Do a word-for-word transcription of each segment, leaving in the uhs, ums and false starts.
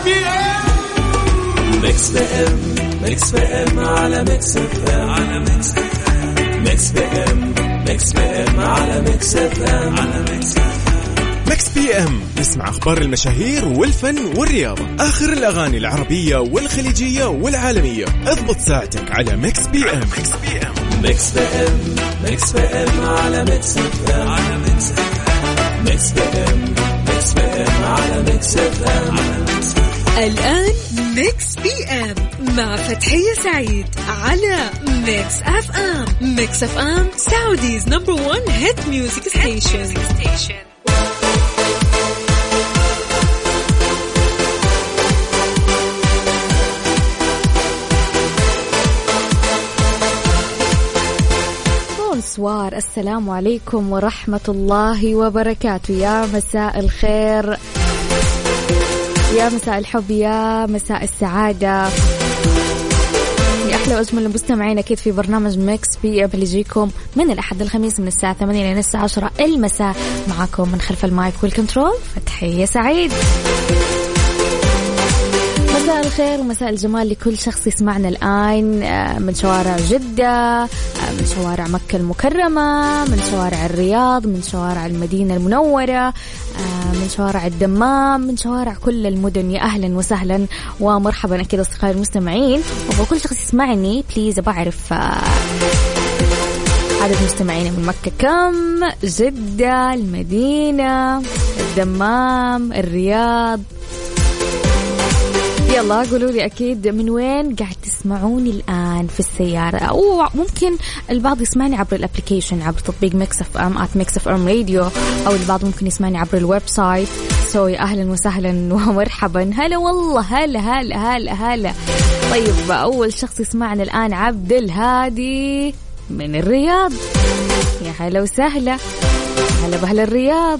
بي ام. ميكس بي ام ميكس بي ام على ميكس اف ام على ميكس اف ام. ميكس بي ام ميكس بي ام على ميكس اف ام على ميكس اف ام. ميكس بي ام نسمع اخبار المشاهير والفن والرياضة، اخر الاغاني العربية والخليجية والعالمية. اضبط ساعتك على ميكس بي ام. ميكس بي ام ميكس بي ام ميكس بي ام على ميكس اف ام على ميكس اف ام. ميكس بي ام ميكس بي ام على ميكس اف ام على ميكس اف ام. الآن ميكس بي ام مع فتحية سعيد على ميكس اف ام. ميكس اف ام سعوديز نمبر ون هيت ميوزك ستيشن. سوار السلام عليكم ورحمة الله وبركاته. يا مساء الخير، يا مساء الحب، يا مساء السعادة، يا أحلى وأجمل المستمعين أكيد في برنامج ميكس بي ام اللي يجيكم من الأحد الخميس من الساعة ثمانية إلى الساعة عشرة المساء. معكم من خلف المايك والكنترول فتحية سعيد. مساء الخير ومساء الجمال لكل شخص يسمعنا الآن من شوارع جدة، من شوارع مكة المكرمة، من شوارع الرياض، من شوارع المدينة المنورة، من شوارع الدمام، من شوارع كل المدن. يا أهلا وسهلا ومرحبا أكيد أصدقائي المستمعين. وكل شخص يسمعني بليز بعرف عدد مستمعين من مكة كم، جدة، المدينة، الدمام، الرياض. يلا قولوا لي أكيد من وين قاعد تسمعوني الآن في السيارة، أو ممكن البعض يسمعني عبر الابليكيشن عبر تطبيق ميكس اف ام ات ميكس اف ام راديو، أو البعض ممكن يسمعني عبر الويب سايت. سوي أهلا وسهلا ومرحبا. هلا والله، هلا هلا هلا هلا. طيب أول شخص يسمعنا الآن عبد الهادي من الرياض. يا هلا وسهلا، هلا بأهل الرياض.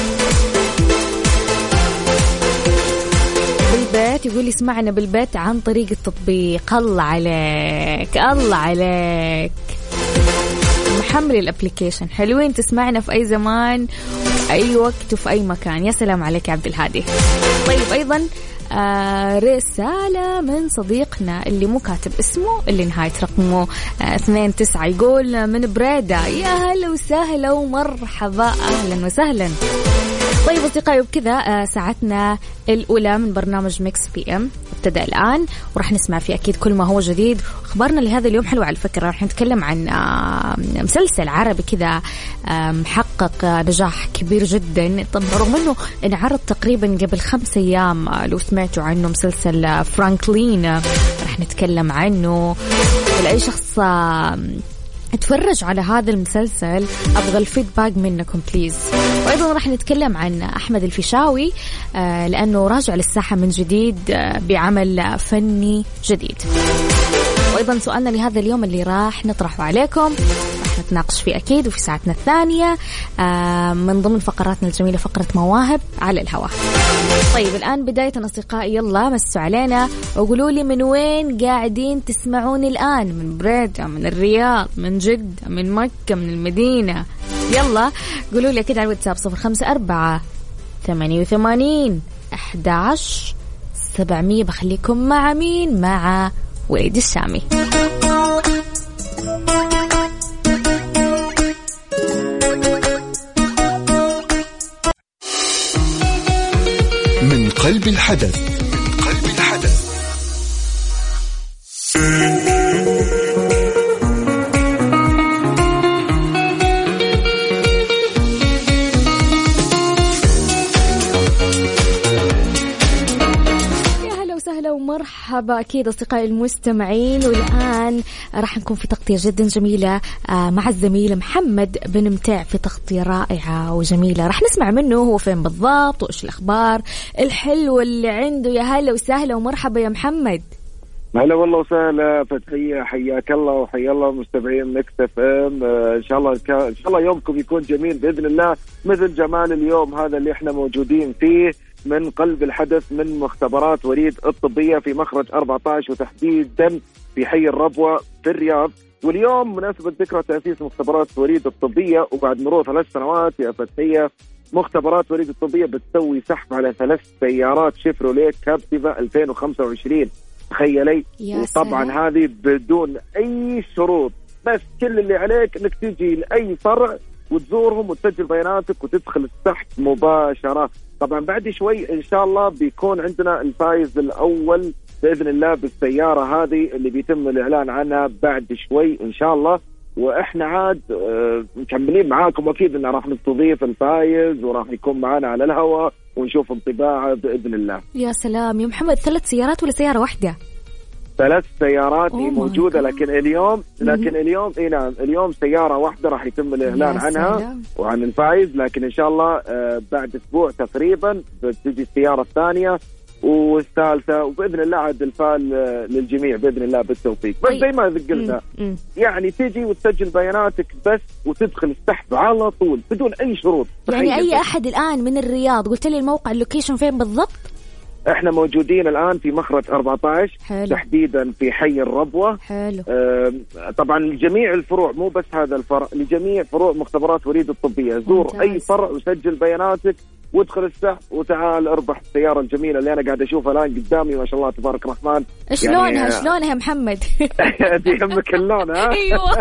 بالبيت يقول لي اسمعنا بالبيت عن طريق التطبيق. الله عليك، الله عليك، محمل الابليكيشن. حلوين تسمعنا في أي زمان في أي وقت وفي أي مكان. يا سلام عليك يا عبد الهادي. طيب أيضا آه رسالة من صديقنا اللي مو كاتب اسمه، اللي نهاية رقمه آه اثنين تسعة، يقول من بريدة. يا هلا وسهلا ومرحبا، أهلا وسهلا. طيب أصدقائي وبكذا ساعتنا الأولى من برنامج ميكس بي ام ابتدأ الآن، ورح نسمع فيه أكيد كل ما هو جديد. أخبارنا لهذا اليوم حلوة على فكرة. رح نتكلم عن مسلسل عربي كذا محقق نجاح كبير جدا. طب رغم أنه انعرض تقريبا قبل خمس أيام، لو سمعتوا عنه مسلسل فرانكلين رح نتكلم عنه. ولأي شخص اتفرج على هذا المسلسل أبغى الفيدباك منكم بليز. وأيضا راح نتكلم عن أحمد الفيشاوي آه لأنه راجع للساحة من جديد آه بعمل فني جديد. وأيضا سؤالنا لهذا اليوم اللي راح نطرحه عليكم راح نتناقش فيه أكيد. وفي ساعتنا الثانية آه من ضمن فقراتنا الجميلة فقرة مواهب على الهواء. طيب الآن بداية أصدقائي يلا مسوا علينا وقولوا لي من وين قاعدين تسمعوني الآن. من بريدة، من الرياض، من جدة، من مكة، من المدينة. يلا قولوا لي أكيد على الواتساب صفر خمسة أربعة ثمانية وثمانين أحد عشر سبعمية. بخليكم مع مين؟ مع وائد السامي. من قلب الحدث، من قلب الحدث. مرحبا أكيد أصدقائي المستمعين. والآن راح نكون في تغطية جدا جميلة مع الزميل محمد بن متاع في تغطية رائعة وجميلة. راح نسمع منه هو فين بالضبط وإيش الأخبار الحلوة اللي عنده. يا هلا وسهلا ومرحبا يا محمد. هلا والله وسهلا فتحية، حياك الله وحيا الله مستمعين ميكس اف ام. ان شاء الله ان شاء الله يومكم يكون جميل باذن الله مثل جمال اليوم هذا اللي احنا موجودين فيه من قلب الحدث من مختبرات وريد الطبية في مخرج أربعة عشر وتحديدا في حي الربوة في الرياض. واليوم مناسبة ذكرى تأسيس مختبرات وريد الطبية وبعد مرور ثلاث سنوات يا فتحية مختبرات وريد الطبية بتسوي سحب على ثلاث سيارات شيفروليه كابتيفا ألفين وخمسة وعشرين، تخيلي. وطبعا هذه بدون أي شروط، بس كل اللي عليك انك تجي لأي فرع وتزورهم وتسجل بياناتك وتدخل السحب مباشرة. طبعا بعد شوي إن شاء الله بيكون عندنا الفائز الأول بإذن الله بالسيارة هذه اللي بيتم الإعلان عنها بعد شوي إن شاء الله. وإحنا عاد آه مكملين معاكم، وأكيد إن راح نستضيف الفائز وراح يكون معنا على الهواء ونشوف انطباعه بإذن الله. يا سلام يا محمد، ثلاث سيارات ولا سيارة واحدة؟ ثلاث سيارات هي موجودة، لكن اليوم لكن اليوم اي نعم اليوم سيارة واحدة راح يتم الإعلان عنها وعن الفائز، لكن إن شاء الله آه بعد أسبوع تقريبا بتجي السيارة الثانية والثالثة، وبإذن الله عاد الفال آه للجميع بإذن الله بالتوفيق. بس زي ما قلنا يعني تيجي وتسجل بياناتك بس وتدخل السحب على طول بدون أي شروط. يعني أي أحد الآن من الرياض، قلت لي الموقع اللوكيشن فين بالضبط؟ احنا موجودين الان في مخرج أربعة عشر حلو. تحديدا في حي الربوة. حلو. اه طبعا لجميع الفروع، مو بس هذا الفرع، لجميع فروع مختبرات وريد الطبية. زور ممتاز. اي فرع وسجل بياناتك وادخل السحب وتعال اربح السيارة الجميلة اللي انا قاعد اشوفها الان قدامي ما شاء الله تبارك الرحمن. ايش يعني لونها ايش لونها يا محمد؟ دي يهمك اللون ها؟ ايوه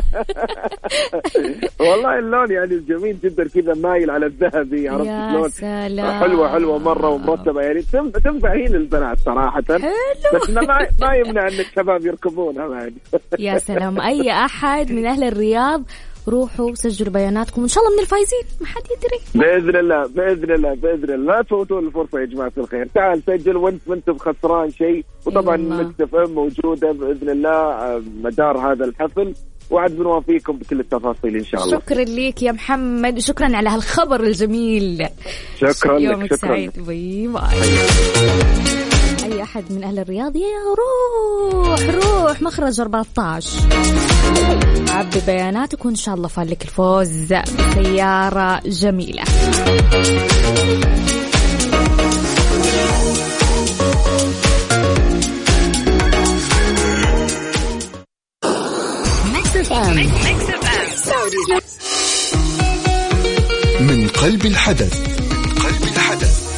والله اللون يعني جميل جدا كذا مايل على الذهبي، عرفت شلون؟ حلوة حلوة مرة ومرتبة، يعني تنفع هي للبنات صراحة. حلو. بس ما ما يمنع ان الشباب يركبونها بعد. يا سلام، اي احد من اهل الرياض روحوا سجلوا بياناتكم وإن شاء الله من الفايزين، ما حد يدري. بإذن الله بإذن الله بإذن الله لا تفوتوا الفرصة يا جماعة الخير. تعال سجل وانت ما انت بخسران شيء. وطبعا ميكس اف ام موجودة بإذن الله مدار هذا الحفل، وعد بنوافيكم بكل التفاصيل إن شاء الله. شكرا لك يا محمد، شكرا على هالخبر الجميل. شكرا يومك لك. شكرا سعيد. باي باي. أي أحد من أهل الرياض يا روح روح مخرج أربعة عشر عبي بياناتك وإن شاء الله فالك الفوز بسيارة جميلة. من قلب الحدث. قلب الحدث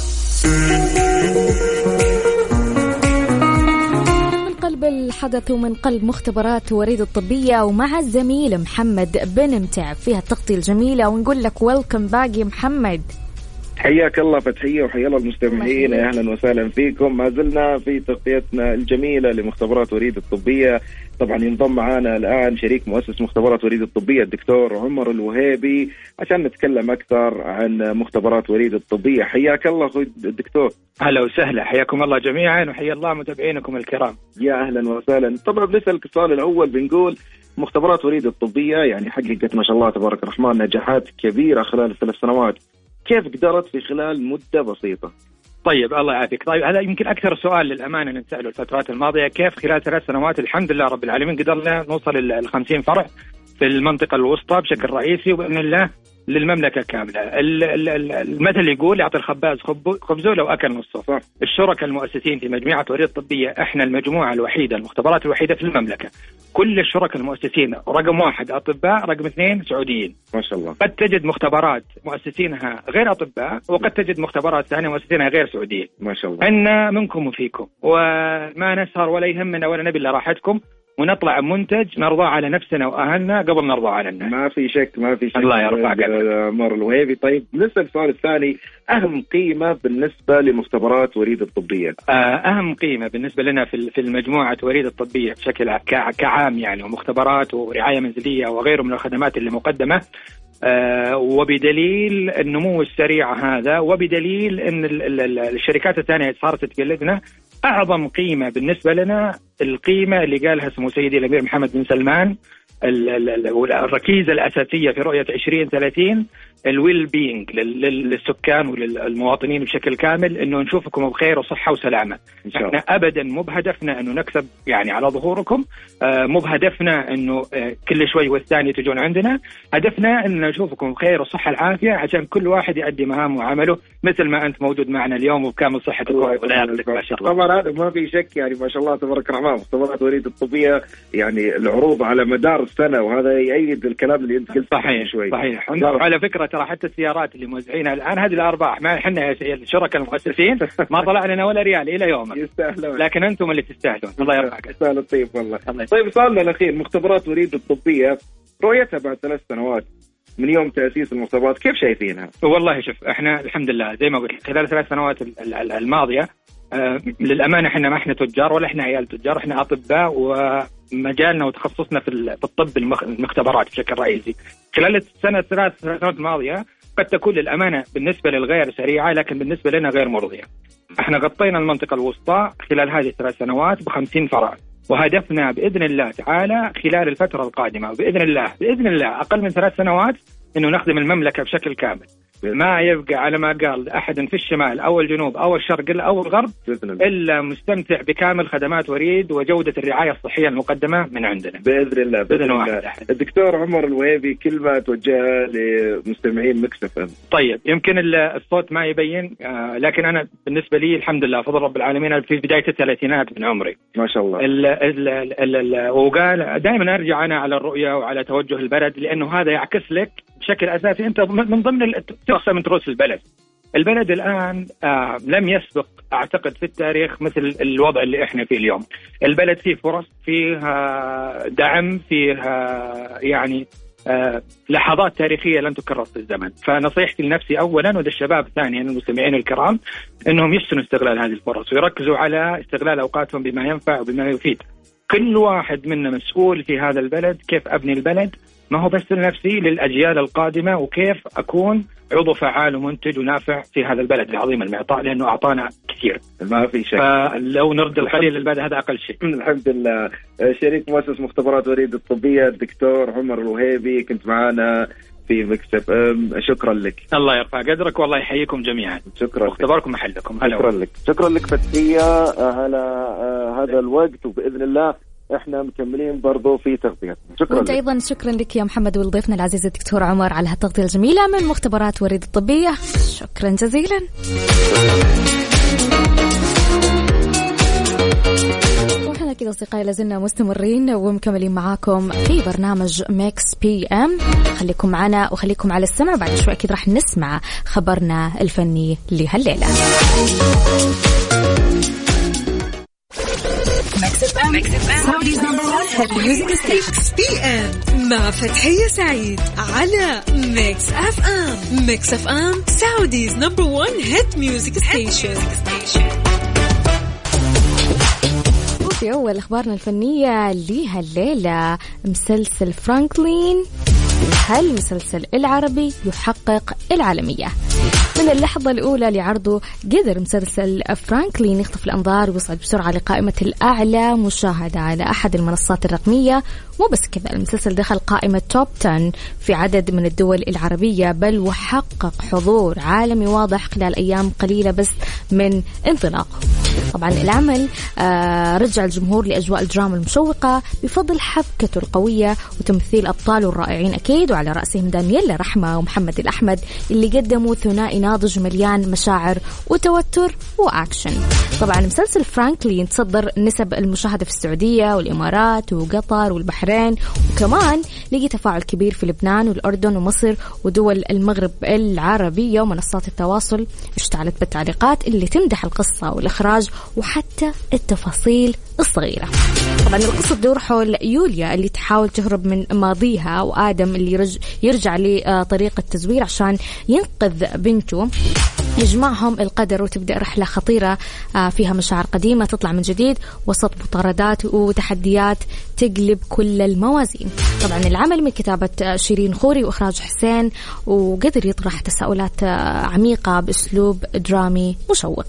الحدث ومن قلب مختبرات وريد الطبية، ومع الزميل محمد بنمتع فيها التغطية الجميلة، ونقول لك ويلكم باقي محمد. حياك الله فتحية وحيا الله المستمعين، أهلا وسهلا فيكم. ما زلنا في تغطيتنا الجميلة لمختبرات وريد الطبية. طبعا ينضم معنا الآن شريك مؤسس مختبرات وريد الطبية الدكتور عمر الوهيبي عشان نتكلم أكثر عن مختبرات وريد الطبية. حياك الله أخوي الدكتور. أهلا وسهلا، حياكم الله جميعا وحيا الله متابعينكم الكرام. يا أهلا وسهلا. طبعا بنسأل السؤال الأول، بنقول مختبرات وريد الطبية يعني حققت ما شاء الله تبارك الرحمن نجاحات كبيرة خلال الثلاث سنوات، كيف قدرت في خلال مدة بسيطة؟ طيب الله يعافيك. طيب هذا يمكن أكثر سؤال للأمانة نسأله الفترات الماضية، كيف خلال ثلاث سنوات الحمد لله رب العالمين قدرنا نوصل ل خمسين فرع في المنطقة الوسطى بشكل رئيسي، وبإذن الله للمملكة كاملة. المثل يقول يعطي الخباز خبزه لو أكل نصه. الشركاء المؤسسين في مجموعة وريد الطبية احنا المجموعة الوحيدة المختبرات الوحيدة في المملكة كل الشركاء المؤسسين رقم واحد أطباء، رقم اثنين سعوديين ما شاء الله. قد تجد مختبرات مؤسسينها غير أطباء، وقد تجد مختبرات ثانية مؤسسينها غير سعوديين. ما شاء الله. أن منكم وفيكم، وما نسهر ولا يهمنا ولا نبي إلا راحتكم، ونطلع منتج نرضى على نفسنا وأهلنا قبل نرضى على الناس. ما في شك ما في شك. الله يرفع قدرك عمر الوهيبي. طيب نسأل السؤال الثاني، أهم قيمة بالنسبة لمختبرات وريد الطبية؟ أهم قيمة بالنسبة لنا في في المجموعة وريد الطبية بشكل كعام يعني، ومختبرات ورعاية منزلية وغيره من الخدمات اللي مقدمة، آه وبدليل النمو السريع هذا، وبدليل أن الشركات الثانية صارت تقلدنا، أعظم قيمة بالنسبة لنا القيمة اللي قالها سمو سيدي الأمير محمد بن سلمان، الركيزة الأساسية في رؤية عشرين ثلاثين الويل بينج للسكان وللمواطنين بشكل كامل، إنه نشوفكم بخير وصحة وسلامة. إحنا أبدا مو بهدفنا إنه نكسب يعني على ظهوركم، مو بهدفنا إنه كل شوي والثاني تجون عندنا، هدفنا إنه نشوفكم بخير وصحة العافية عشان كل واحد يؤدي مهامه وعمله مثل ما أنت موجود معنا اليوم وبكامل صحتك ولياقتك ما شاء الله. طبعا هذا ما في شك يعني ما شاء الله تبارك الرحمن. مختبرات وريد الطبية يعني العروض على مدار السنة، وهذا يؤيد الكلام اللي أنت قلت. صحيح شوي. صحيح. على فكرة ترى حتى السيارات اللي موزعينها الآن هذه الأرباح ما إحنا الشركاء المؤسسين ما طلع لنا ولا ريال إلى يومك، يستاهلون، لكن أنتم اللي تستاهلون. الله يرفعك. يستاهل الطيب والله. طيب سؤالنا الأخير، مختبرات وريد الطبية رؤيتها بعد ثلاث سنوات من يوم تأسيس المختبرات كيف شايفينها؟ والله شوف احنا الحمد لله زي ما قلت خلال ثلاث سنوات الماضية آه للأمانة احنا ما احنا تجار ولا احنا عيال تجار، احنا أطباء ومجالنا وتخصصنا في الطب المختبرات بشكل رئيسي. خلال السنة الثلاث سنوات الماضية قد تكون للأمانة بالنسبة للغير سريعة لكن بالنسبة لنا غير مرضية. احنا غطينا المنطقة الوسطى خلال هذه الثلاث سنوات بخمسين فرع، وهدفنا بإذن الله تعالى خلال الفترة القادمة وبإذن الله بإذن الله أقل من ثلاث سنوات إنه نخدم المملكة بشكل كامل، ما يبقى على ما قال أحد في الشمال أو الجنوب أو الشرق أو الغرب إلا مستمتع بكامل خدمات وريد وجودة الرعاية الصحية المقدمة من عندنا بإذن الله. بإذن الله. الدكتور عمر الوهيبي كلمة توجهها لمستمعين ميكس اف ام. طيب يمكن الصوت ما يبين آه لكن أنا بالنسبة لي الحمد لله فضل رب العالمين في بداية الثلاثينات من عمري ما شاء الله. ال ال ال ال وقال دائما أرجع أنا على الرؤية وعلى توجه البلد لأنه هذا يعكس لك بشكل أساسي أنت من ضمن تقسم من تروس البلد. البلد الآن آه لم يسبق أعتقد في التاريخ مثل الوضع اللي إحنا فيه اليوم. البلد فيه فرص، فيها دعم، فيها يعني آه لحظات تاريخية لن تكرر في الزمن. فنصيحتي لنفسي أولا وللشباب ثانيا المستمعين الكرام أنهم يحسنوا استغلال هذه الفرص ويركزوا على استغلال أوقاتهم بما ينفع وبما يفيد. كل واحد منا مسؤول في هذا البلد كيف أبني البلد، ما هو بس لنفسي، للأجيال القادمة، وكيف أكون عضو فعال ومنتج ونافع في هذا البلد العظيم المعطاء لأنه أعطانا كثير ما في شك. فلو نرد القليل للبلد هذا أقل شيء. الحمد لله. شريك مؤسس مختبرات وريد الطبية الدكتور عمر الوهيبي كنت معنا في ميكس اف ام، شكرا لك. الله يرفع قدرك والله يحييكم جميعا. شكرا. مختبركم محلكم. شكرا لك. شكرا لك فتحية على هذا الوقت، وبإذن الله احنا مكملين برضو في تغطيتنا. شكرا وانت ايضا شكرا لك يا محمد ولضيفنا العزيز الدكتور عمر على هالتغطية الجميلة من مختبرات وريد الطبية. شكرا جزيلا. وحنا كده أصدقائي لازلنا مستمرين ومكملين معاكم في برنامج ميكس بي ام. خليكم معنا وخليكم على السمع، بعد شوي أكيد راح نسمع خبرنا الفني لهالليلة. سعوديز نمبر وان هيت ميوزك ستيشن بي ام مع فتحية سعيد على ميكس اف ام. ميكس اف ام سعوديز نمبر وان هيت ميوزك ستيشن. في أول أخبارنا الفنية لهالليلة مسلسل فرانكلين، هالمسلسل العربي يحقق العالمية. من اللحظة الأولى لعرضه قدر مسلسل فرانكلين يخطف الأنظار ويصعد بسرعة لقائمة الأعلى مشاهدة على أحد المنصات الرقمية. مو بس كذا، المسلسل دخل قائمة توب عشرة في عدد من الدول العربية، بل وحقق حضور عالمي واضح خلال أيام قليلة بس من انطلاقه. طبعا العمل آه رجع الجمهور لأجواء الدراما المشوقة بفضل حبكته القوية وتمثيل أبطاله الرائعين أكيد، وعلى رأسهم دانييلا رحمة ومحمد الأحمد اللي قدموا ثنائي ناضج مليان مشاعر وتوتر وأكشن. طبعا مسلسل فرانكلين تصدر نسب المشاهدة في السعودية والإمارات وقطر والبحرين، وكمان لقي تفاعل كبير في لبنان والأردن ومصر ودول المغرب العربية، ومنصات التواصل اشتعلت بالتعليقات اللي تمدح القصة والإخراج وحتى التفاصيل الصغيرة. طبعا القصة تدور حول يوليا اللي تحاول تهرب من ماضيها، وآدم اللي يرج يرجع لطريق التزوير عشان ينقذ بنته. يجمعهم القدر وتبدأ رحلة خطيرة فيها مشاعر قديمة تطلع من جديد وسط مطاردات وتحديات تقلب كل الموازين. طبعا العمل من كتابة شيرين خوري وإخراج حسين، وقدر يطرح تساؤلات عميقة بأسلوب درامي مشوق.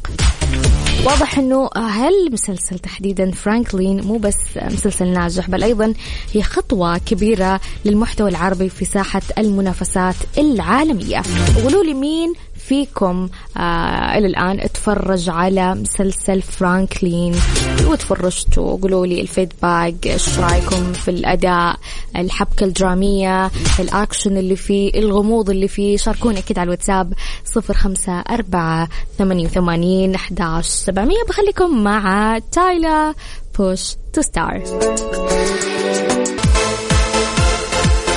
واضح أنه هالمسلسل تحديدا فرانكلين مو بس مسلسل ناجح، بل أيضا هي خطوة كبيرة للمحتوى العربي في ساحة المنافسات العالمية. قولوا لي مين فيكم آه إلى الآن اتفرج على مسلسل فرانكلين وتفرجتوا؟ قولوا لي الفيدباك، ايش رايكم في الأداء، الحبكة الدرامية، الأكشن اللي فيه، الغموض اللي فيه. شاركوني أكيد على الواتساب صفر خمسة أربعة ثمانية وثمانين أحد عشر سبعمية. بخليكم مع تايلا بوش تو ستار.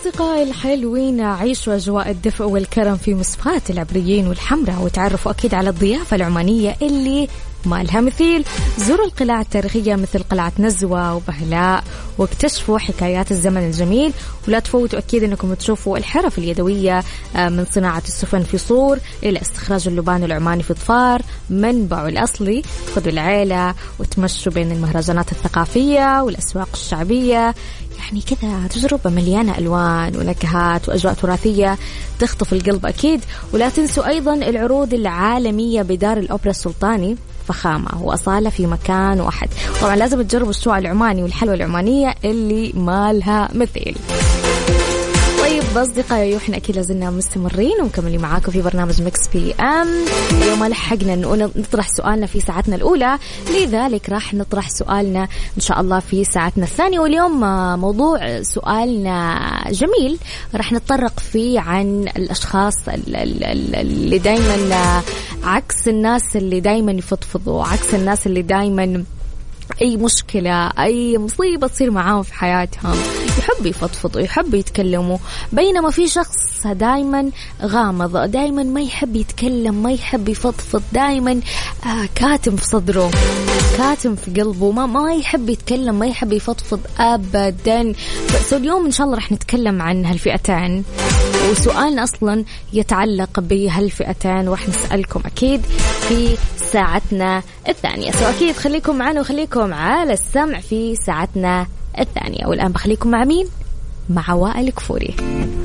أصدقائي الحلوين، عيشوا أجواء الدفء والكرم في مسفات العبريين والحمراء، وتعرفوا أكيد على الضيافة العمانية اللي ما لها مثيل. زوروا القلاع التاريخية مثل قلعة نزوة وبهلاء واكتشفوا حكايات الزمن الجميل، ولا تفوتوا أكيد أنكم تشوفوا الحرف اليدوية من صناعة السفن في صور إلى استخراج اللبان العماني في ظفار منبعه الأصلي. خذوا العيلة وتمشوا بين المهرجانات الثقافية والأسواق الشعبية، يعني كذا تجربة مليانة ألوان ونكهات وأجواء تراثية تخطف القلب أكيد. ولا تنسوا أيضا العروض العالمية بدار الأوبرا السلطاني، فخامة وأصالة في مكان واحد. طبعا لازم تجربوا الشوع العماني والحلوى العمانية اللي ما لها مثيل. طيب أصدقائي، احنا أكيد لازلنا مستمرين ومكملين معاكم في برنامج ميكس بي أم. اليوم ما لحقنا نطرح سؤالنا في ساعتنا الأولى، لذلك راح نطرح سؤالنا إن شاء الله في ساعتنا الثانية. واليوم موضوع سؤالنا جميل، راح نتطرق فيه عن الأشخاص اللي دايما عكس الناس اللي دايما يفضفضوا، عكس الناس اللي دايما أي مشكلة أي مصيبة تصير معاهم في حياتهم يحب يفضفضوا يحب يتكلموا، بينما في شخص دايما غامض، دايما ما يحب يتكلم، ما يحب يفضفض، دايما آه كاتم في صدره، كاتم في قلبه، ما ما يحب يتكلم، ما يحب يفضفض أبدا. بس اليوم إن شاء الله رح نتكلم عن هالفئتين، وسؤالنا أصلا يتعلق بهالفئتين، ورح نسألكم أكيد في ساعتنا الثانية. سو أكيد خليكم معنا وخليكم على السمع في ساعتنا الثانية. والآن بخليكم مع مين؟ مع وائل كفوري.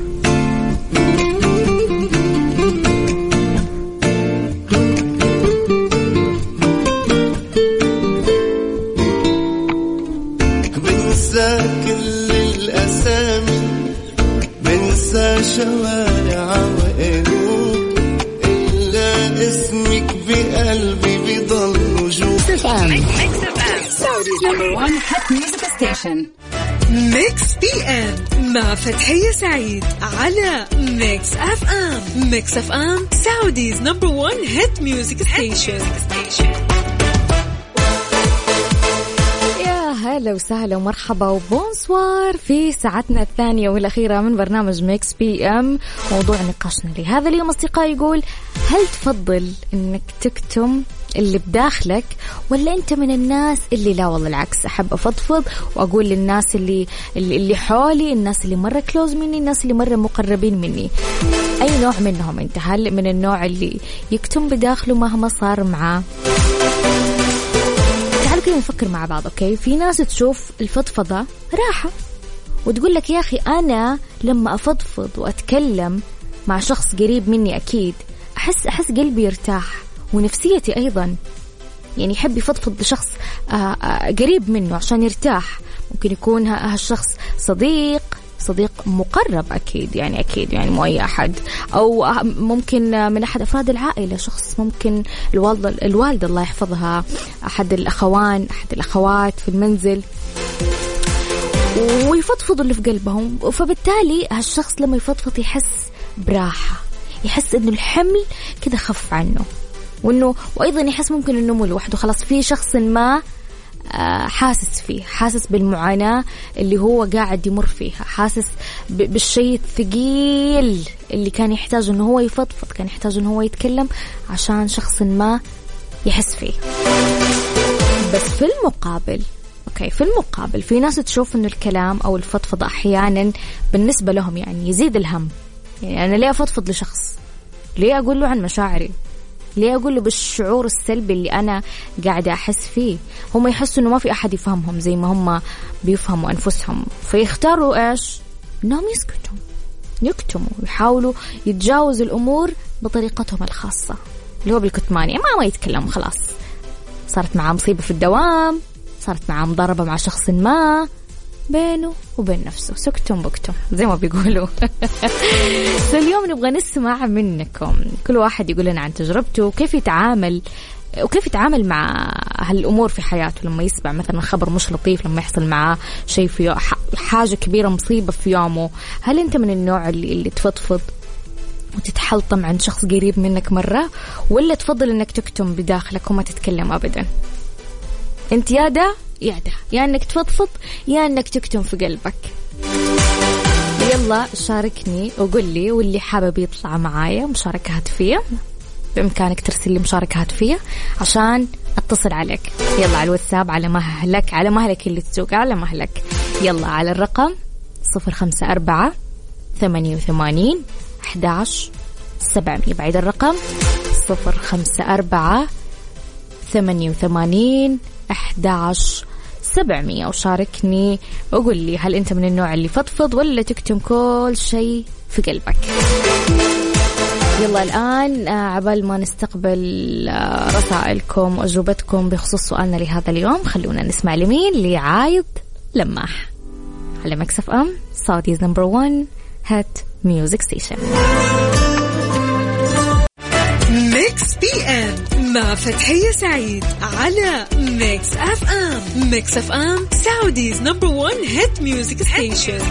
بنسى كل الأسامي، بنسى شوارع وقلوب، إلا اسمك بقلبي بيضل وجود. ميكس بي ام مع فتحية سعيد على ميكس اف ام. ميكس اف ام سعوديز نمبر ون هيت ميوزك ستيشن. هلا وسهلا ومرحبا وبونسوار في ساعتنا الثانية والأخيرة من برنامج ميكس بي ام. موضوع نقاشنا لهذا اليوم أصدقائي يقول: هل تفضل إنك تكتم اللي بداخلك، ولا أنت من الناس اللي لا والله العكس، أحب أفضفض وأقول للناس اللي اللي حولي، الناس اللي مرة كلوز مني، الناس اللي مرة مقربين مني؟ أي نوع منهم أنت؟ هل من النوع اللي يكتم بداخله مهما صار معاه؟ تعالوا كده نفكر مع بعض. أوكي، في ناس تشوف الفضفضة راحة وتقول لك يا أخي أنا لما أفضفض وأتكلم مع شخص قريب مني أكيد أحس أحس قلبي يرتاح ونفسيتي أيضا، يعني يحب يفضفض لشخص قريب منه عشان يرتاح. ممكن يكون هالشخص صديق صديق مقرب أكيد، يعني أكيد يعني مو أي أحد، أو ممكن من أحد أفراد العائلة، شخص ممكن الوالدة الوالدة الله يحفظها، أحد الأخوان، أحد الأخوات في المنزل، ويفضفضوا اللي في قلبهم. فبالتالي هالشخص لما يفضفض يحس براحة، يحس إنه الحمل كده خف عنه، وإنه وأيضا يحس ممكن إنه مو لوحده، خلاص في شخص ما حاسس فيه، حاسس بالمعاناة اللي هو قاعد يمر فيها، حاسس بالشيء الثقيل اللي كان يحتاج إنه هو يفضفض، كان يحتاج إنه هو يتكلم عشان شخص ما يحس فيه. بس في المقابل أوكي في المقابل في ناس تشوف إنه الكلام أو الفضفضة أحيانا بالنسبة لهم يعني يزيد الهم. يعني أنا ليه أفضفض لشخص؟ ليه أقول له عن مشاعري؟ ليه أقول له بالشعور السلبي اللي أنا قاعدة أحس فيه؟ هم يحسوا إنه ما في أحد يفهمهم زي ما هم بيفهموا أنفسهم، فيختاروا إيش؟ إنهم يسكتوا، يكتموا، يحاولوا يتجاوزوا الأمور بطريقتهم الخاصة اللي هو بالكتمان. يعني ما ما يتكلموا، خلاص صارت معاه مصيبة في الدوام، صارت معاه مضاربة مع شخص ما، بينه وبين نفسه سكتم بكتم زي ما بيقولوا. اليوم نبغى نسمع منكم، كل واحد يقول لنا عن تجربته وكيف يتعامل وكيف يتعامل مع هالأمور في حياته لما يسمع مثلا خبر مش لطيف، لما يحصل معاه شيء في حاجة كبيرة، مصيبة في يومه. هل أنت من النوع اللي, اللي تفضفض وتتحلطم عن شخص قريب منك مرة، ولا تفضل أنك تكتم بداخلك وما تتكلم أبدا؟ أنت يا ده يا ده، يا أنك تفضفض يا أنك تكتم في قلبك. يلا يلا شاركني وقول لي، واللي حابب يطلع معايا مشاركة هاتفية بإمكانك ترسل لي مشاركة هاتفية عشان أتصل عليك. يلا على الواتساب، على مهلك، على مهلك اللي تسوق، على مهلك. يلا على الرقم صفر خمسة أربعة ثمانية وثمانين أحد عشر سبعمية. بعد الرقم صفر خمسة أربعة ثمانية وثمانين أحد عشر سبعمية. وشاركني وقول لي، هل أنت من النوع اللي فضفض ولا تكتم كل شيء في قلبك؟ يلا الآن عبال ما نستقبل رسائلكم وأجوبتكم بخصوص سؤالنا لهذا اليوم، خلونا نسمع لمين؟ لعايض لماح على ميكس اف ام سعوديز نمبر وان هات ميوزك ستيشن. ميكس بي ام مع فتحية سعيد على ميكس اف ام. ميكس اف ام سعوديز نمبر وان هات ميوزك ستيشن.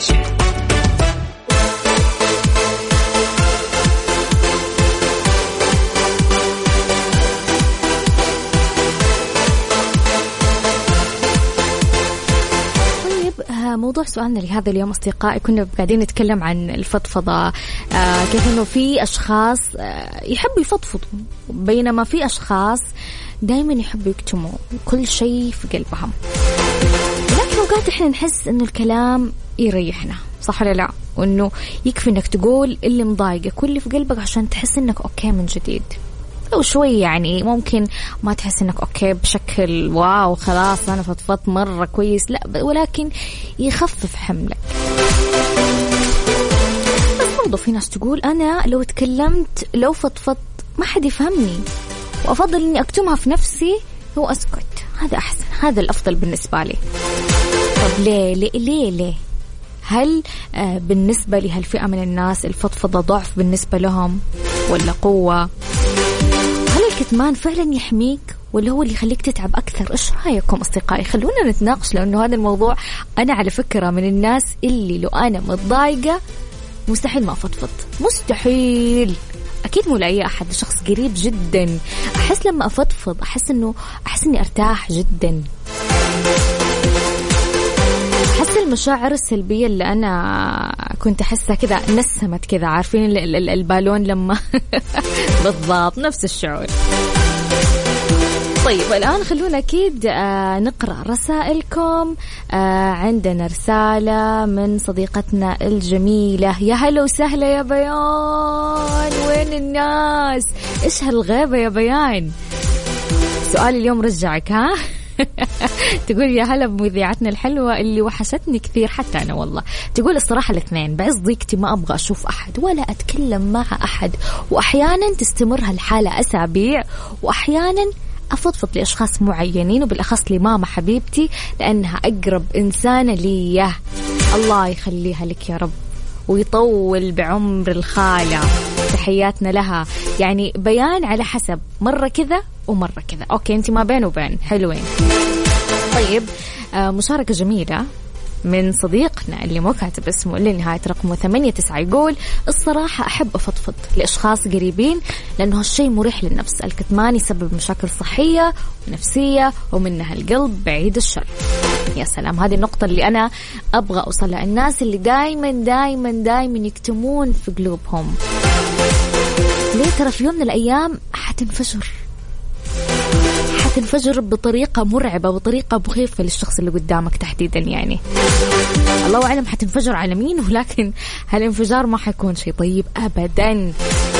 موضوع سؤالنا لهذا اليوم أصدقائي، كنا قاعدين نتكلم عن الفضفضة، آه كيف إنه في أشخاص آه يحبوا يفضفضوا بينما في أشخاص دايما يحبوا يكتموا كل شيء في قلبهم. لكن أوقات إحنا نحس إنه الكلام يريحنا، صح ولا لا؟ وإنه يكفي إنك تقول اللي مضايقك واللي في قلبك عشان تحس إنك أوكي من جديد. أو شوي يعني ممكن ما تحس إنك أوكي بشكل واو خلاص أنا فضفضت مرة كويس، لا، ولكن يخفف حملك. بس برضو في ناس تقول أنا لو تكلمت لو فضفضت ما حد يفهمني، وأفضل إني أكتمها في نفسي وأسكت، هذا أحسن، هذا الأفضل بالنسبة لي. طب ليه ليه ليه, ليه؟ هل آه بالنسبة لهالفئة من الناس الفضفضة ضعف بالنسبة لهم ولا قوة؟ الكتمان فعلا يحميك ولا هو اللي يخليك تتعب أكثر؟ إيش رأيكم أصدقائي؟ خلونا نتناقش، لأنه هذا الموضوع أنا على فكرة من الناس اللي لو أنا متضايقة مستحيل ما أفضفض، مستحيل. أكيد مو لأي أحد، شخص قريب جدا أحس لما أفضفض أحس إنه أحس إني أرتاح جدا. أحس المشاعر السلبية اللي أنا كنت أحسها كذا نسمت كذا، عارفين البالون لما بالضبط نفس الشعور. طيب الآن خلونا أكيد آه نقرأ رسائلكم. آه عندنا رسالة من صديقتنا الجميلة، يا هلا وسهلا يا بيان، وين الناس؟ إيش هالغيبة يا بيان؟ سؤال اليوم رجعك ها؟ تقول يا هلا بمذيعتنا الحلوة اللي وحشتني كثير حتى أنا والله. تقول الصراحة الاثنين، بعز ضيقتي ما أبغى أشوف أحد ولا أتكلم مع أحد، وأحيانا تستمر هالحالة أسابيع، وأحيانا أفضفض لأشخاص معينين وبالأخص لماما حبيبتي لأنها أقرب إنسانة لي. الله يخليها لك يا رب ويطول بعمر الخالة، تحياتنا لها. يعني بيان على حسب، مرة كذا ومرة كذا. أوكي أنت ما بين وبين، حلوين. طيب آه مشاركة جميلة من صديقنا اللي مو كاتب اسمه اللي نهاية رقمه ثمانية تسعة، يقول الصراحة أحب أفضفض لأشخاص قريبين لأنه هالشيء مريح للنفس، الكتمان يسبب مشاكل صحية ونفسية ومنها القلب بعيد الشر. يا سلام، هذه النقطة اللي أنا أبغى أوصلها. الناس اللي دايما دايما دايما يكتمون في قلوبهم، ليه؟ ترى في يوم من الأيام حتنفجر، حتنفجر بطريقة مرعبة، بطريقة مخيفة للشخص اللي قدامك تحديدا. يعني الله أعلم حتنفجر على مين، ولكن هالانفجار ما حيكون شيء طيب أبدا.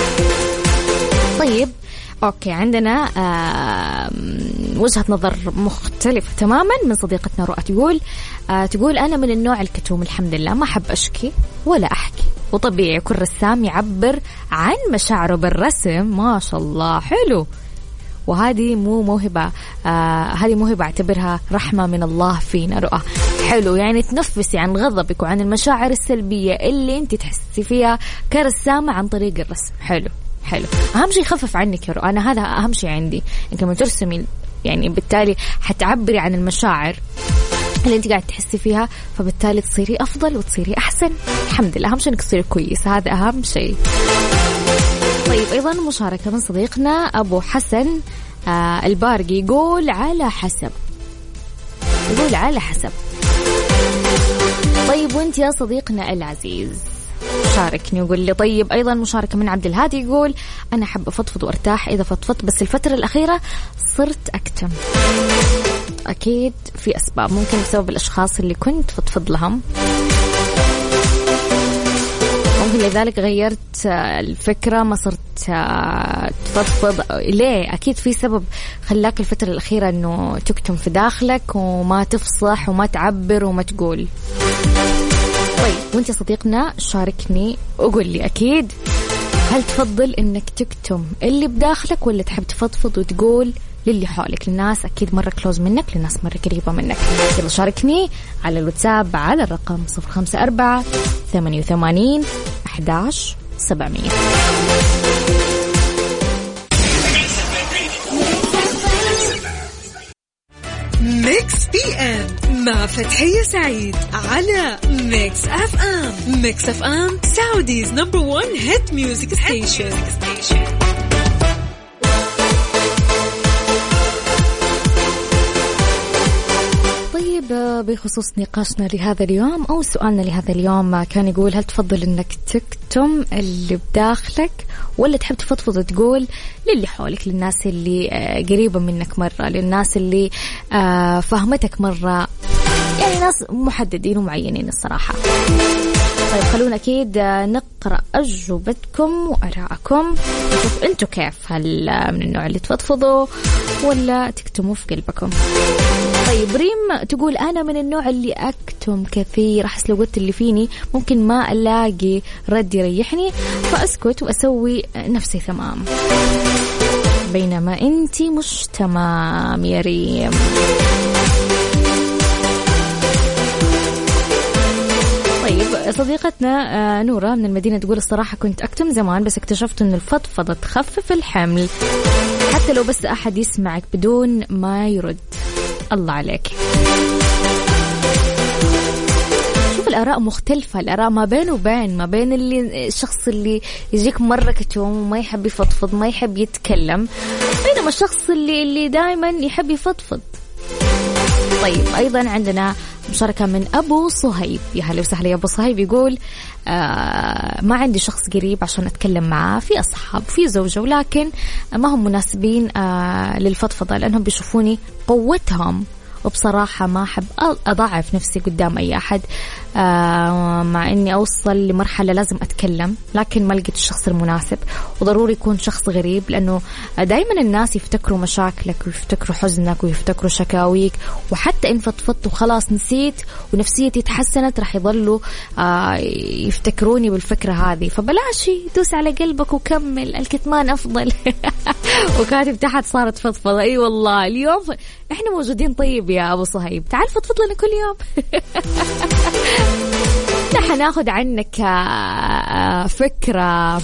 طيب أوكي، عندنا آه وجهة نظر مختلفة تماما من صديقتنا رؤى. تقول آه تقول أنا من النوع الكتوم الحمد لله، ما أحب أشكي ولا أحكي، وطبيعي كل رسام يعبر عن مشاعره بالرسم. ما شاء الله حلو، وهذه مو موهبة، آه هذه موهبة أعتبرها رحمة من الله فينا. رؤى حلو، يعني تنفسي عن غضبك وعن المشاعر السلبية اللي انت تحسي فيها كرسامة عن طريق الرسم. حلو حلو، أهم شيء يخفف عنك يا رؤى، أنا هذا أهم شيء عندي. إنك لما ترسمي يعني بالتالي حتعبري عن المشاعر اللي انت قاعد تحسي فيها، فبالتالي تصيري أفضل وتصيري أحسن. الحمد لله، أهم شيء إنك تصيري كويس، هذا أهم شيء. طيب أيضا مشاركة من صديقنا أبو حسن آه البارقي، يقول على حسب، يقول على حسب طيب وانت يا صديقنا العزيز شاركني وقول لي. طيب أيضا مشاركة من عبد الهادي يقول أنا أحب أفضفض وأرتاح إذا فضفضت، بس الفترة الأخيرة صرت أكتم. أكيد في أسباب، ممكن بسبب الأشخاص اللي كنت فضفض لهم، ممكن لذلك غيرت الفكرة ما صرت تفضفض. ليه؟ أكيد في سبب خلاك الفترة الأخيرة أنه تكتم في داخلك وما تفصح وما تعبر وما تقول. طيب وانت صديقنا شاركني وقول لي أكيد، هل تفضل أنك تكتم اللي بداخلك ولا تحب تفضفض وتقول للي حولك، للناس أكيد مرة كلوز منك، للناس مرة قريبة منك؟ يلا شاركني على الواتساب على الرقم صفر خمسة أربعة ثمانية وثمانين أحد عشر سبعمية. ميكس بي ام مع فتحية سعيد على ميكس اف ام. ميكس اف ام سعوديز نمبر ون هيت ميوزك ستيشن. طيب بخصوص نقاشنا لهذا اليوم أو سؤالنا لهذا اليوم كان يقول هل تفضل أنك تكتم اللي بداخلك ولا تحب تفضفض وتقول للي حولك، للناس اللي قريبة منك مرة، للناس اللي فهمتك مرة، يعني ناس محددين ومعينين الصراحة. طيب خلونا أكيد نقرأ أجوبتكم وأراءكم، نشوف أنتوا كيف، هل من النوع اللي تفضفضوا ولا تكتموا في قلبكم. طيب ريم تقول أنا من النوع اللي أكتم كثير، أحس لو قلت اللي فيني ممكن ما ألاقي رد يريحني فأسكت وأسوي نفسي تمام، بينما أنتي مش تمام يا ريم. طيب صديقتنا نورة من المدينة تقول الصراحة كنت أكتم زمان بس اكتشفت أن الفضفضة تخفف الحمل حتى لو بس أحد يسمعك بدون ما يرد. الله عليك. شوف الآراء مختلفة، الآراء ما بين وبين، ما بين اللي الشخص اللي يجيك مرة كتوم وما يحب يفضفض ما يحب يتكلم، بينما الشخص اللي اللي دائما يحب يفضفض. طيب أيضا عندنا مشاركة من أبو صهيب، يا هلا وسهلا يا أبو صهيب، يقول آه ما عندي شخص قريب عشان أتكلم معاه، في أصحاب في زوجة ولكن ما هم مناسبين آه للفضفضة لأنهم بيشوفوني قوتهم، وبصراحة ما أحب أضاعف نفسي قدام أي أحد، آه مع أني أوصل لمرحلة لازم أتكلم لكن ما لقيت الشخص المناسب، وضروري يكون شخص غريب لأنه دايما الناس يفتكروا مشاكلك ويفتكروا حزنك ويفتكروا شكاويك، وحتى إن فضفضت وخلاص نسيت ونفسيتي تحسنت راح يضلوا آه يفتكروني بالفكرة هذه، فبلاش دوس على قلبك وكمل، الكتمان أفضل. وكاتب تحت صارت فضفضة. أي والله اليوم إحنا موجودين. طيب يا أبو صهيب تعال فضفض لنا كل يوم. نحن ناخد عنك فكرة،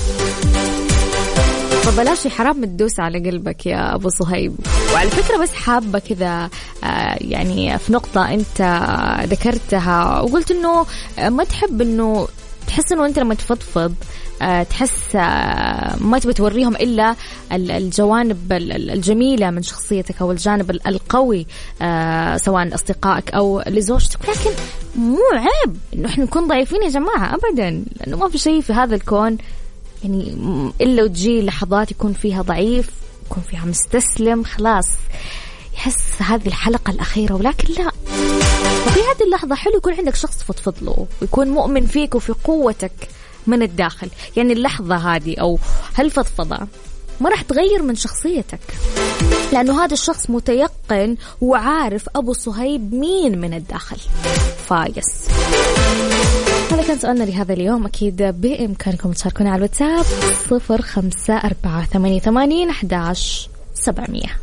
فبلاش حرام تدوس على قلبك يا أبو صهيب. وعلى فكرة بس حابة كذا يعني في نقطة أنت ذكرتها وقلت إنه ما تحب إنه تحس إنه أنت لما تفضفض تحس ما تبي توريهم إلا الجوانب الجميلة من شخصيتك أو الجانب القوي سواء أصدقائك أو لزوجتك، لكن مو عيب إنه إحنا نكون ضعيفين يا جماعة أبدا، لأنه ما في شيء في هذا الكون يعني إلا وتجي لحظات يكون فيها ضعيف، يكون فيها مستسلم، خلاص يحس هذه الحلقة الأخيرة، ولكن لا، وفي هذه اللحظة حلو يكون عندك شخص فضفض له ويكون مؤمن فيك وفي قوتك من الداخل. يعني اللحظة هذه أو هالفضفضة ما راح تغير من شخصيتك، لأنه هذا الشخص متيقن وعارف أبو صهيب مين من الداخل. فايس هذا كان سؤالنا لهذا اليوم. أكيد بإمكانكم تشاركونا على الواتساب صفر خمسة أربعة ثمانية ثمانين أحد عشر سبعمية.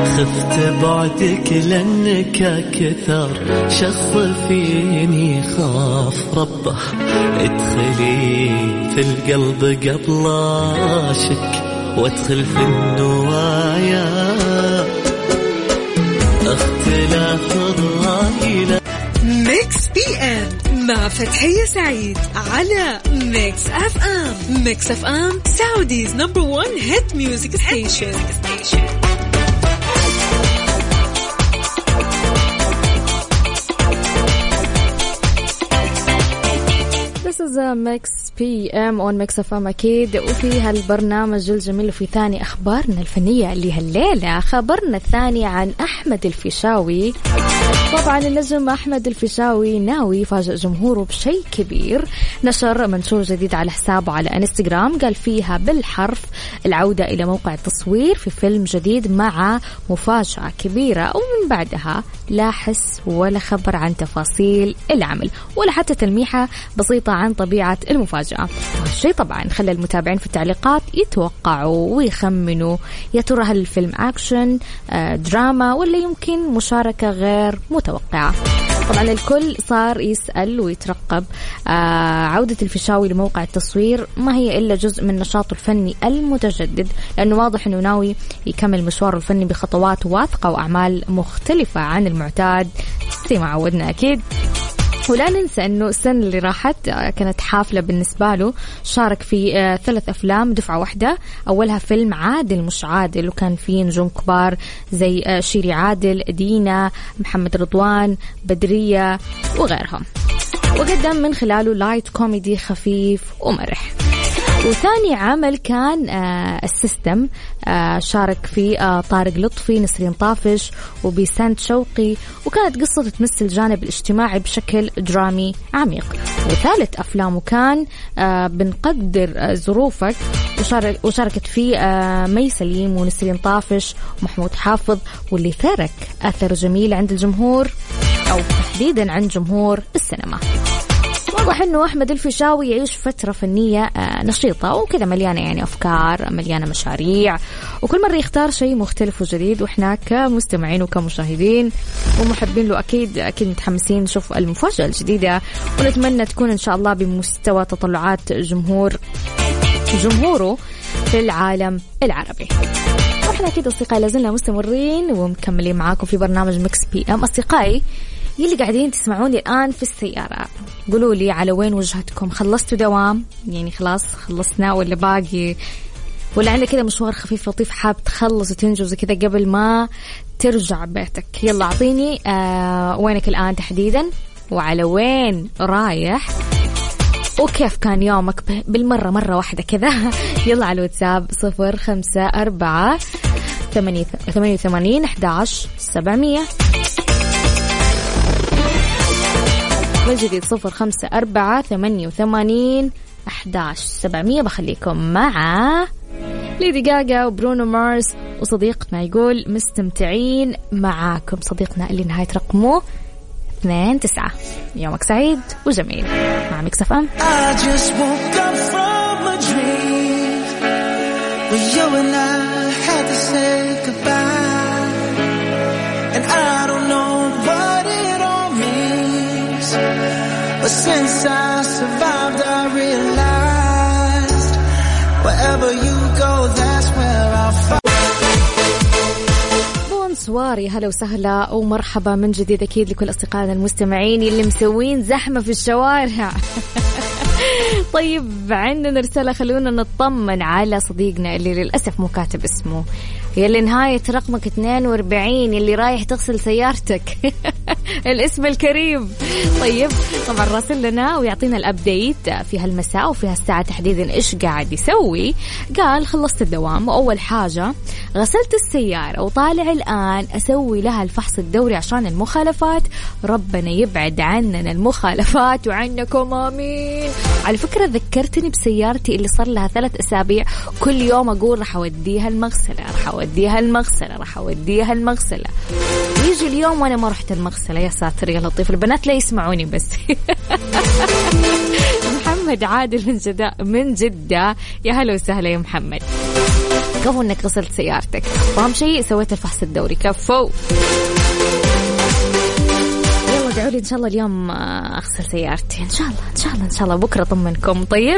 خفت بعدك لأنك كثر شخص فيني خاف ربه ادخلي في القلب قبل أشك وادخل في النوايا اختلاف الرأي. ميكس بي ام مع فتحية سعيد على ميكس اف ام. ميكس اف ام سعوديز نمبر ون هيت ميوزك ستيشن. This is a Mix بي إم on Mix إف إم أكيد. وفي هالبرنامج الجميل وفي ثاني أخبارنا الفنية اللي هالليلة خبرنا الثاني عن أحمد الفيشاوي. طبعا النجم أحمد الفيشاوي ناوي يفاجئ جمهوره بشيء كبير. نشر منشور جديد على حسابه على انستغرام قال فيها بالحرف العودة إلى موقع التصوير في فيلم جديد مع مفاجأة كبيرة، ومن بعدها لا حس ولا خبر عن تفاصيل العمل ولا حتى تلميحة بسيطة عن طبيعة المفاجأة. هالشيء طبعا خلى المتابعين في التعليقات يتوقعوا ويخمنوا يا ترى هل الفيلم أكشن دراما ولا يمكن مشاركة غير متوقعة. طبعا الكل صار يسأل ويترقب آه عودة الفيشاوي لموقع التصوير ما هي إلا جزء من نشاطه الفني المتجدد، لأنه واضح أنه ناوي يكمل مشواره الفني بخطوات واثقة وأعمال مختلفة عن المعتاد زي ما عودنا أكيد. ولا ننسى أنه السنة اللي راحت كانت حافلة بالنسبة له، شارك في ثلاث أفلام دفعة واحدة، أولها فيلم عادل مش عادل وكان فيه نجوم كبار زي شيري عادل، دينا، محمد رضوان، بدرية وغيرهم، وقدم من خلاله لايت كوميدي خفيف ومرح. وثاني عمل كان آه السيستم، آه شارك فيه آه طارق لطفي، نسرين طافش وبيسانت شوقي، وكانت قصة تمثل الجانب الاجتماعي بشكل درامي عميق. وثالث أفلامه كان آه بنقدر آه ظروفك، وشارك وشاركت فيه آه مي سليم ونسرين طافش ومحمود حافظ، واللي ترك أثر جميل عند الجمهور أو تحديدا عند جمهور السينما. واضح انه احمد الفيشاوي يعيش فتره فنيه نشيطه وكذا مليانه يعني افكار، مليانه مشاريع، وكل مره يختار شيء مختلف وجديد، واحنا كمستمعين وكمشاهدين ومحبين له اكيد اكيد متحمسين نشوف المفاجاه الجديده، ونتمنى تكون ان شاء الله بمستوى تطلعات جمهور جمهوره في العالم العربي. واحنا كده اصدقائي لازلنا مستمرين ومكملين معاكم في برنامج ميكس بي ام. اصدقائي يلي قاعدين تسمعوني الآن في السيارة، قولوا لي على وين وجهتكم؟ خلصتوا دوام؟ يعني خلاص خلصنا ولا باقي؟ ولا عندك كده مشوار خفيف لطيف حاب تخلص وتنجز كده قبل ما ترجع بيتك؟ يلا أعطيني آه وينك الآن تحديدا، وعلى وين رايح، وكيف كان يومك بالمرة مرة واحدة كذا. يلا على الواتساب صفر خمسة أربعة ثمانية ثمانين أحد عشر سبعمية. مجدد صفر خمسة أربعة ثمانية وثمانين أحد عشر سبعمية. بخليكم مع ليدي غاغا وبرونو مارس، وصديقنا يقول مستمتعين معاكم، صديقنا اللي نهاية رقمه اثنين تسعة. يومك سعيد وجميل مع ميكس إف إم. But since I survived, I realized wherever you go, that's where I'll find. بونسوار، هلا وسهلا ومرحبا من جديد أكيد لكل أصدقائنا المستمعين اللي مسوين زحمة في الشوارع. طيب عندنا رسالة، خلونا نطمن على صديقنا اللي للأسف مو كاتب اسمه، يلي نهاية رقمك اثنين وأربعين، يلي رايح تغسل سيارتك. الاسم الكريم. طيب طبعا راسل لنا ويعطينا الأبديت في هالمساء وفي هالساعة تحديدا إيش قاعد يسوي. قال خلصت الدوام وأول حاجة غسلت السيارة وطالع الآن أسوي لها الفحص الدوري عشان المخالفات. ربنا يبعد عننا المخالفات وعنكم آمين. على فكرة ذكرتني بسيارتي اللي صار لها ثلاث أسابيع كل يوم أقول رح أوديها المغسلة رح أوديها المغسلة رح أوديها المغسلة، يجي اليوم وأنا ما رحت المغسلة. يا ساتر يا لطيف، البنات لا يسمعوني بس. محمد عادل من جدة من جدة، يا هلا وسهلا يا محمد. كفو انك غسلت سيارتك، واهم شيء سويت الفحص الدوري، كفو. يلا ادعوا لي ان شاء الله اليوم اغسل سيارتي ان شاء الله ان شاء الله ان شاء الله بكره اطمنكم. طيب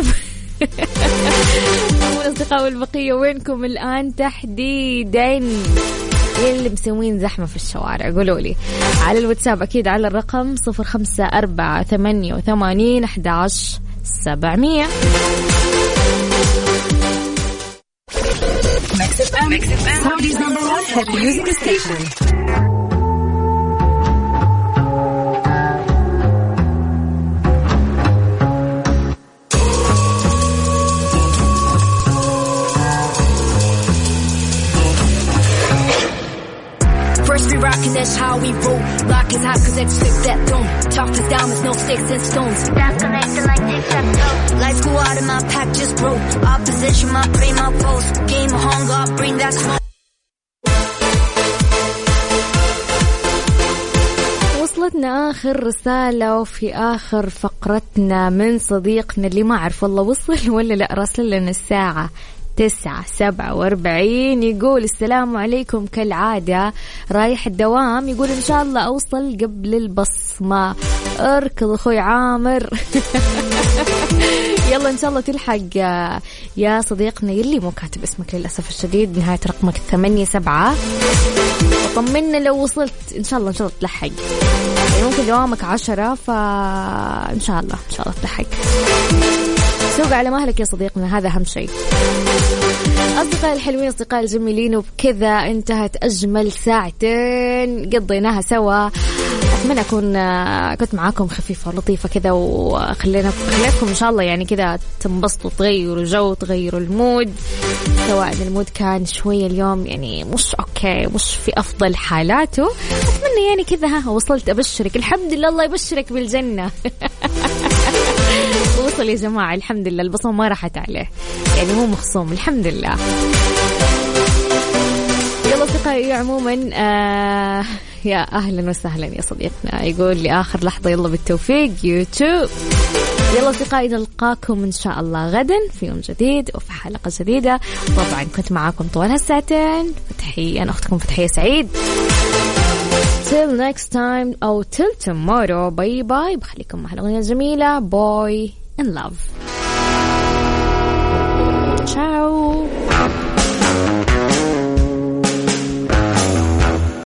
الأصدقاء والبقية وينكم الآن تحديدا؟ اللي مسوين زحمة في الشوارع قولوا لي على الواتساب، أكيد على الرقم صفر خمسة أربعة ثمانية وثمانين أحد عشر سبعمية. Saudi's number one hit music station. First we rockin', that's how we roll. Lock is hot cause it's fit that throne. Tough as diamonds, no sticks and stones. That's connected like tic-tac-toe. Lights go out and my pack just broke. Opposition, my brain, my pulse. Game of hunger, I bring that smoke. وصلتنا آخر رسالة وفي آخر فقرتنا من صديقنا اللي ما أعرف والله وصل ولا لا، راسل لنا الساعة تسعة سبعة واربعين. يقول السلام عليكم كالعادة رايح الدوام، يقول إن شاء الله أوصل قبل البصمة. اركض أخوي عامر. يلا إن شاء الله تلحق يا صديقنا يلي مو كاتب اسمك للأسف الشديد، نهاية رقمك ثمانية سبعة. وطمنا لو وصلت إن شاء الله إن شاء الله تلحق، يعني ممكن دوامك عشرة فإن شاء الله إن شاء الله تلحق. سوق على مهلك يا صديقنا، هذا أهم شيء. أصدقائي الحلوين أصدقائي الجميلين، وبكذا انتهت أجمل ساعتين قضيناها سوا. أتمنى أكون كنت معاكم خفيفة ولطيفة كذا، وخلينا خليكم إن شاء الله يعني كذا تنبسطوا تغيروا جو تغيروا المود، سواء المود كان شوية اليوم يعني مش أوكي مش في أفضل حالاته. أتمنى يعني كذا ها وصلت أبشرك، الحمد لله الله يبشرك بالجنة. وصل يا جماعة الحمد لله، البصمة ما راحت عليه يعني مو مخصوم الحمد لله. يلا أصدقائي عموما آه يا أهلا وسهلا يا صديقنا، يقول لي آخر لحظة يلا بالتوفيق يوتيوب. يلا أصدقائي نلقاكم إن شاء الله غدا في يوم جديد وفي حلقة جديدة. طبعا كنت معاكم طوال هالساعتين فتحية، أنا أختكم فتحية سعيد. till next time أو till tomorrow. باي باي، بخليكم مع الأغنية الجميلة boy in love. ciao.